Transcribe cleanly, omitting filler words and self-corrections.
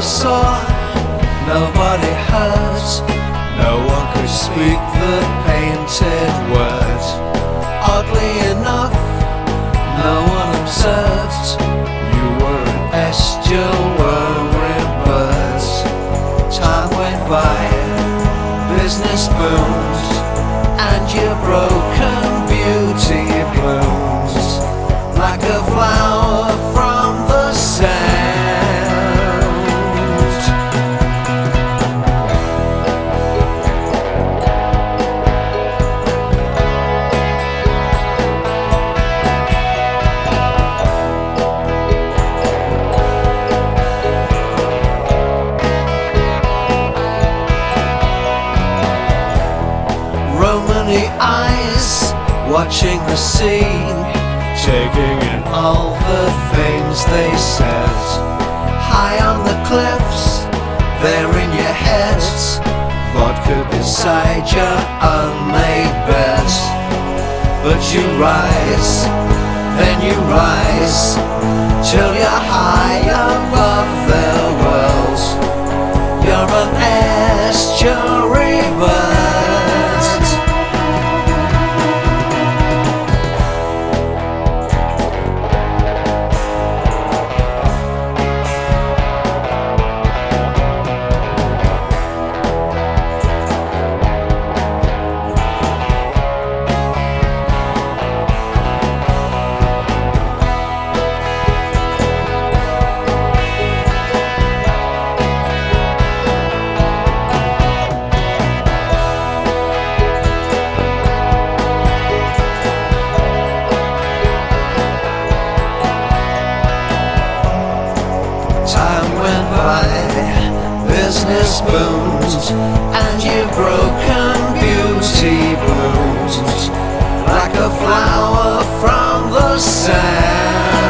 you saw, nobody heard. No one could speak the painted word. Oddly enough, no one observed. You were an estuary bird. Time went by, business boomed, and your broken beauty blooms like a flower from the sand. Romany eyes watching the sea, taking in all the things they said. High on the cliffs, they're in your head. Vodka beside your unmade bed. But you rise, then you rise, till you're high above their world. You're an estuary bird. Time went by, business boomed, and your broken beauty bloomed like a flower from the sand.